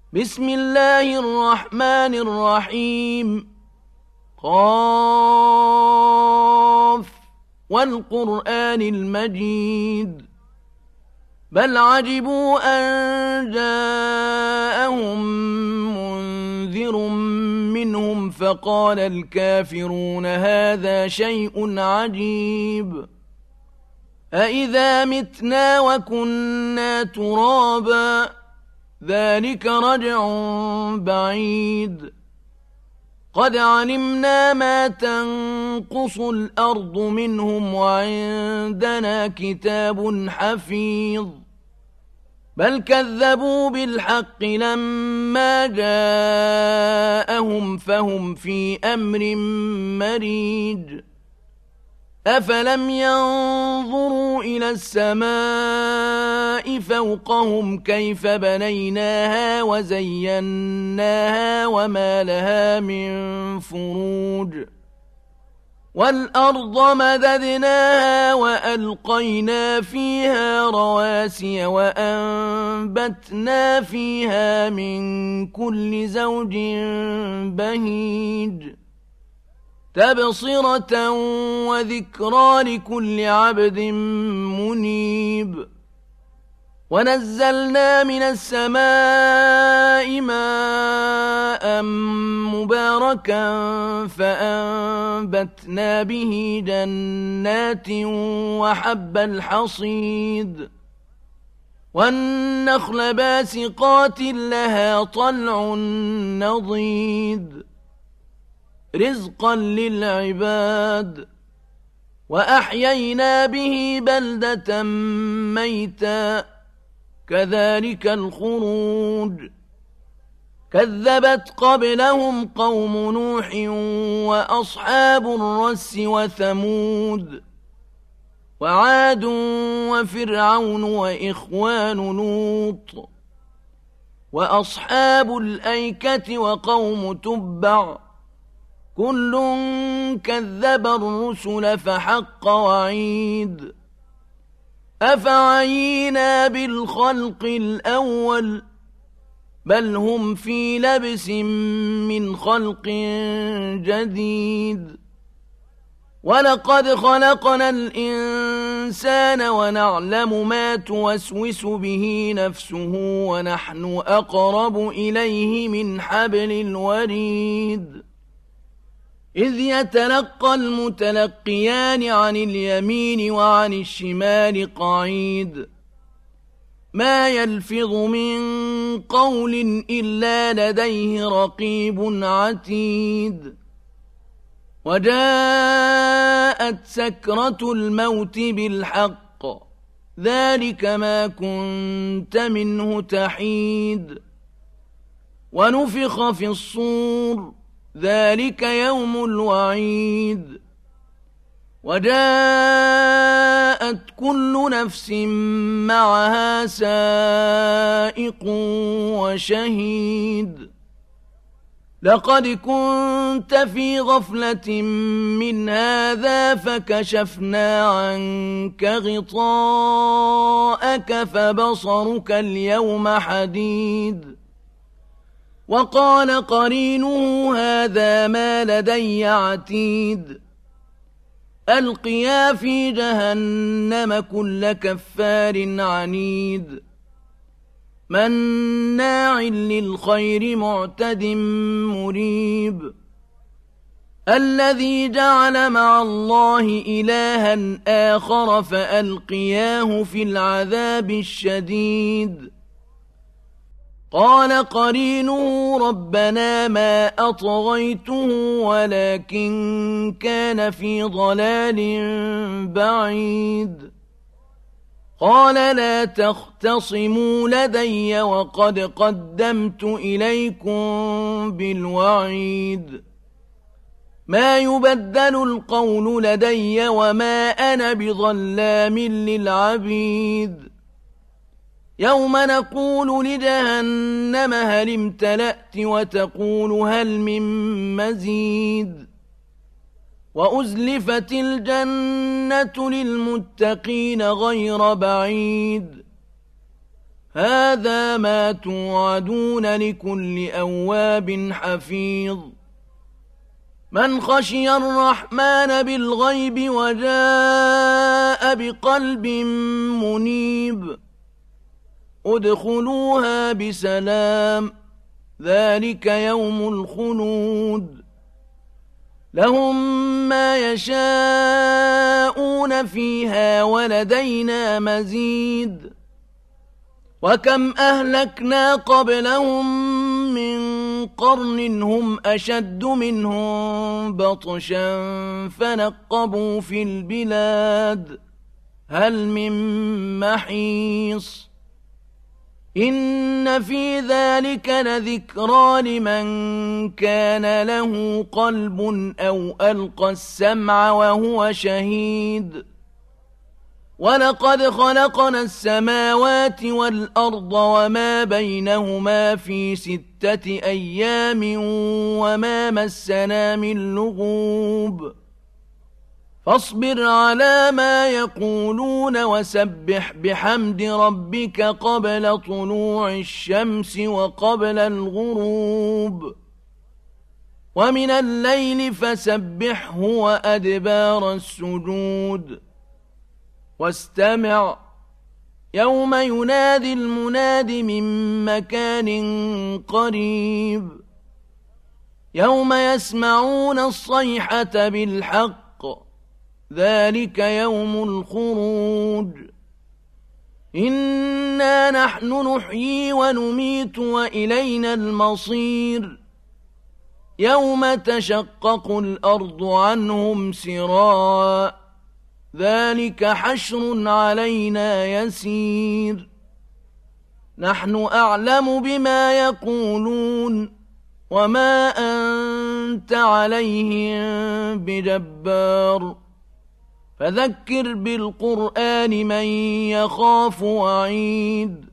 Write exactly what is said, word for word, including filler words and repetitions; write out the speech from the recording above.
بسم الله الرحمن الرحيم. قاف والقرآن المجيد بل عجبوا أن جاءهم منذر منهم فقال الكافرون هذا شيء عجيب أإذا متنا وكنا ترابا ذلك رجع بعيد قد علمنا ما تنقص الأرض منهم وعندنا كتاب حفيظ بل كذبوا بالحق لما جاءهم فهم في أمر مريج أفلم ينظروا إلى السماء فوقهم كيف بنيناها وزيناها وما لها من فروج والأرض مددناها وألقينا فيها رواسي وأنبتنا فيها من كل زوج بهيج تبصرة وذكرى لكل عبد منيب ونزلنا من السماء ماء مباركا فأنبتنا به جنات وحب الحصيد والنخل باسقات لها طلع نضيد رزقا للعباد وأحيينا به بلدة ميتا كذلك الخروج كذبت قبلهم قوم نوح وأصحاب الرس وثمود وعاد وفرعون وإخوان لوط وأصحاب الأيكة وقوم تبع كل كذب الرسل فحق وعيد أفعينا بالخلق الأول بل هم في لبس من خلق جديد ولقد خلقنا الإنسان ونعلم ما توسوس به نفسه ونحن أقرب إليه من حبل الوريد إذ يتلقى المتلقيان عن اليمين وعن الشمال قعيد ما يلفظ من قول إلا لديه رقيب عتيد وجاءت سكرة الموت بالحق ذلك ما كنت منه تحيد ونفخ في الصور ذلك يوم الوعيد وجاءت كل نفس معها سائق وشهيد لقد كنت في غفلة من هذا فكشفنا عنك غطاءك فبصرك اليوم حديد وقال قرينه هذا ما لدي عتيد ألقيا في جهنم كل كفار عنيد مناع للخير معتد مريب الذي جعل مع الله إلها آخر فألقياه في العذاب الشديد قال قرينه ربنا ما أطغيته ولكن كان في ضلال بعيد قال لا تختصموا لدي وقد قدمت إليكم بالوعيد ما يبدل القول لدي وما أنا بظلام للعبيد يوم نقول لجهنم هل امتلأت وتقول هل من مزيد وأزلفت الجنة للمتقين غير بعيد هذا ما توعدون لكل أواب حفيظ من خشي الرحمن بالغيب وجاء بقلب منيب ادخلوها بسلام ذلك يوم الخلود لهم ما يشاءون فيها ولدينا مزيد وكم أهلكنا قبلهم من قرن هم أشد منهم بطشا فنقبوا في البلاد هل من محيص إن في ذلك لذكرى لمن كان له قلب أو ألقى السمع وهو شهيد ولقد خلقنا السماوات والأرض وما بينهما في ستة أيام وما مسنا من لغوب فاصبر على ما يقولون وسبح بحمد ربك قبل طلوع الشمس وقبل الغروب ومن الليل فسبحه وأدبار السجود واستمع يوم ينادي المناد من مكان قريب يوم يسمعون الصيحة بالحق ذلك يوم الخروج إنا نحن نحيي ونميت وإلينا المصير يوم تشقق الأرض عنهم سراعا ذلك حشر علينا يسير نحن أعلم بما يقولون وما أنت عليهم بجبار فذكر بالقرآن من يخاف وعيد